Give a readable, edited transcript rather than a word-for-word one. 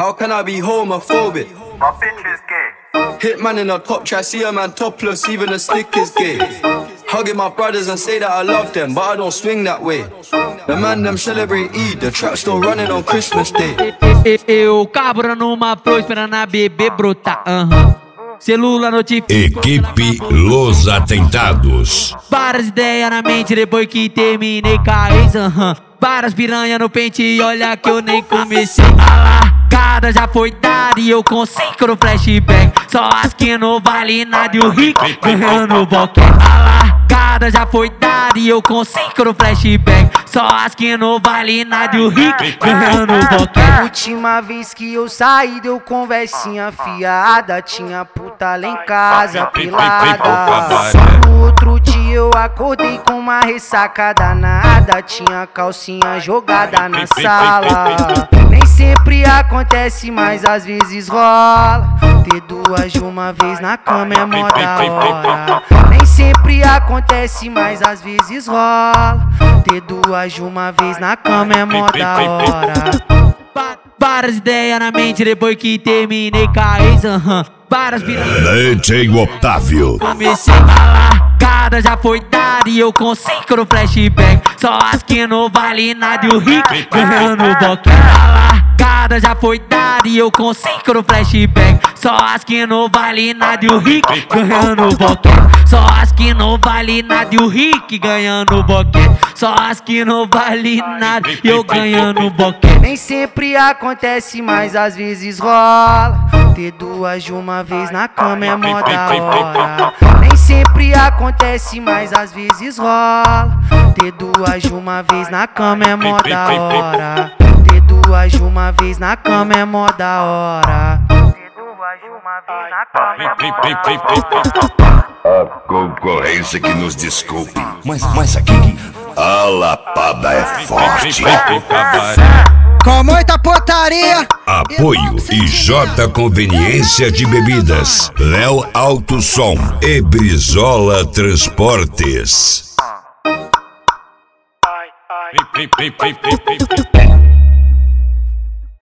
How can I be homophobic? My bitch is gay. Hitman in a top try, see a man topless, even a stick is gay. Hugging my brothers and say that I love them, but I don't swing that way. The man them celebrate Eid, the trap still running on Christmas Day. Eu carburando uma flor, esperando a bebê brotar. Celular notifica. Equipe Los Atentados. Várias ideias na mente depois que terminei com a ex. Várias piranha no pente e olha que eu nem comecei. A largada já foi dada e eu consigo no flashback. Só as que não vale nada e o rico ganhando boquete. A largada já foi dada e eu consigo no flashback. Só as que não vale nada e o rico ganhando boquete. Última vez que eu saí deu conversinha fiada. Tinha puta lá em casa pelada. No outro dia eu acordei com uma ressaca danada. Tinha calcinha jogada na sala. Nem sempre acontece, mas às vezes rola. Ter duas de uma vez na cama é mó da hora. Nem sempre acontece, mas às vezes rola. Ter duas de uma vez na cama é mó da hora. Várias ideias na mente depois que terminei com a ex. Várias piranhas. DJ Otávio. Comecei a largada já foi dada e eu consigo no flashback. Só as que não vale nada e o rico ganhando boquete. A largada já foi dada e eu consigo no flashback. Só as que não vale nada e o rico ganhando boquete. Só as que não vale nada e o rico ganhando boquete. Só as que não vale nada e eu ganhando boquete. Nem sempre acontece, mas às vezes rola. Ter duas de uma vez na cama é mó da hora. Nem sempre acontece, mas às vezes rola. Ter duas de uma vez na cama é mó da hora. Ter duas de uma vez na cama é mó da hora. Ter duas de uma vez na cama é mó da hora. A concorrência que nos desculpe, mas aqui a lapada é forte. Com muita putaria. Apoio IJ Conveniência de Bebidas, Léo Alto Som e Brizola Transportes. Ai, ai.